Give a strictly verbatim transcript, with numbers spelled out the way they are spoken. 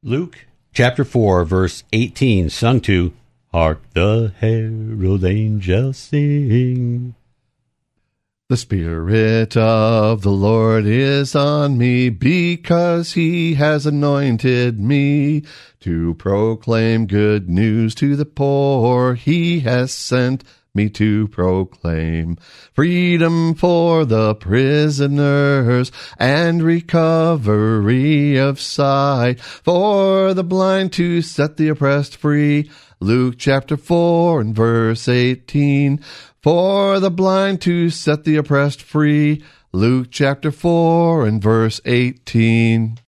Luke chapter four, verse eighteen, sung to Hark the Herald Angels Sing. The Spirit of the Lord is on me, because he has anointed me to proclaim good news to the poor. He has sent me to proclaim freedom for the prisoners and recovery of sight for the blind, to set the oppressed free. Luke chapter four and verse eighteen. For the blind, to set the oppressed free. Luke chapter four and verse eighteen.